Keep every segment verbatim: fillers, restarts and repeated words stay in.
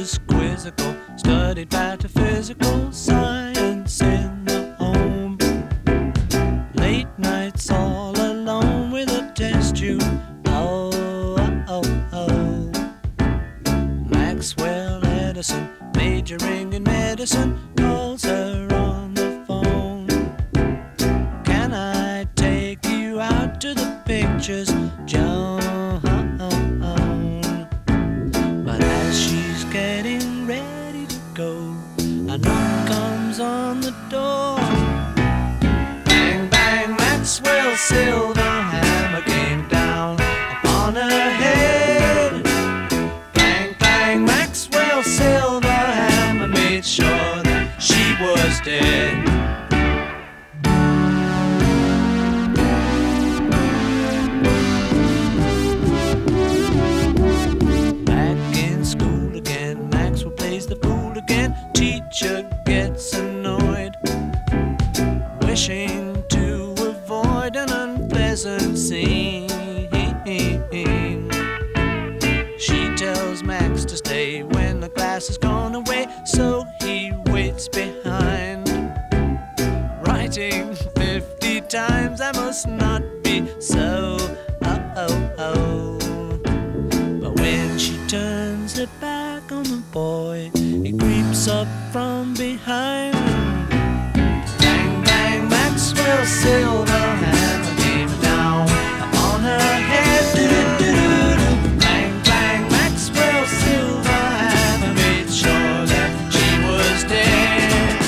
was quizzical, studied pataphysical science in the home. Late nights all alone with a test tube. Oh, oh, oh, oh. Maxwell Edison, majoring in medicine, calls her on the phone. Can I take you out to the pictures, Joan? But as she's getting ready to go, a knock comes on the door. Bang, bang, Maxwell Silverhammer came down upon her head. Bang, bang, Maxwell Silverhammer made sure that she was dead. The fool again, teacher gets annoyed, wishing to avoid an unpleasant scene. She tells Max to stay when the class has gone away, so he waits behind, writing fifty times, I must not be so. Oh, oh, oh. But when she turns her back on the boy, he creeps up from behind. Bang, bang, Maxwell Silverhammer came down upon her head. Do-do-do-do-do. Bang, bang, Maxwell Silverhammer made sure that she was dead.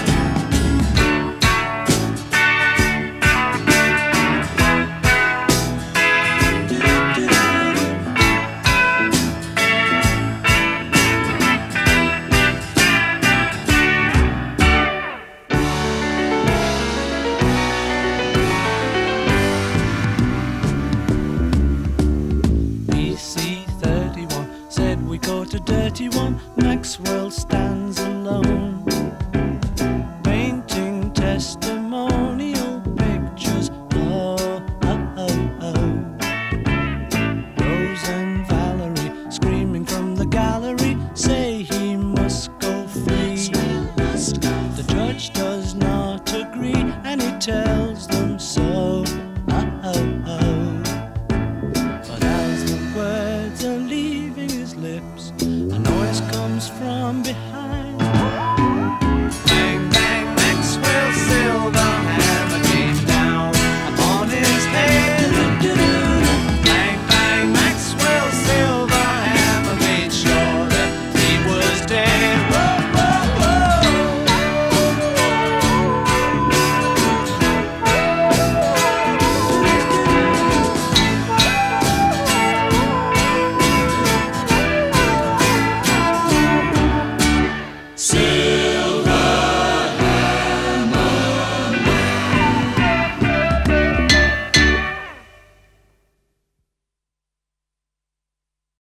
We caught a dirty one, Maxwell stands alone, painting testimonial pictures. Oh, oh, oh, oh. Rose and Valerie, screaming from the gallery, say he must go free. The judge does not agree, and he tells them so. Oh, oh, oh. But as the words are leaving his lips, a noise comes from behind.